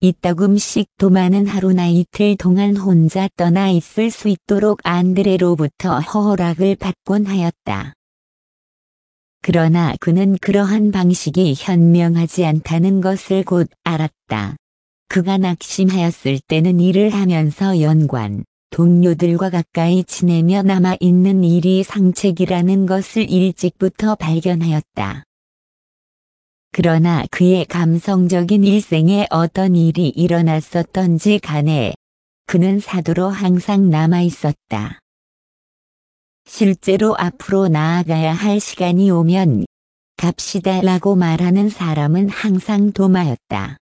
이따금씩 도마는 하루나 이틀 동안 혼자 떠나 있을 수 있도록 안드레로부터 허락을 받곤 하였다. 그러나 그는 그러한 방식이 현명하지 않다는 것을 곧 알았다. 그가 낙심하였을 때는 일을 하면서 연관, 동료들과 가까이 지내며 남아있는 일이 상책이라는 것을 일찍부터 발견하였다. 그러나 그의 감성적인 일생에 어떤 일이 일어났었던지 간에 그는 사도로 항상 남아있었다. 실제로 앞으로 나아가야 할 시간이 오면 갑시다라고 말하는 사람은 항상 도마였다.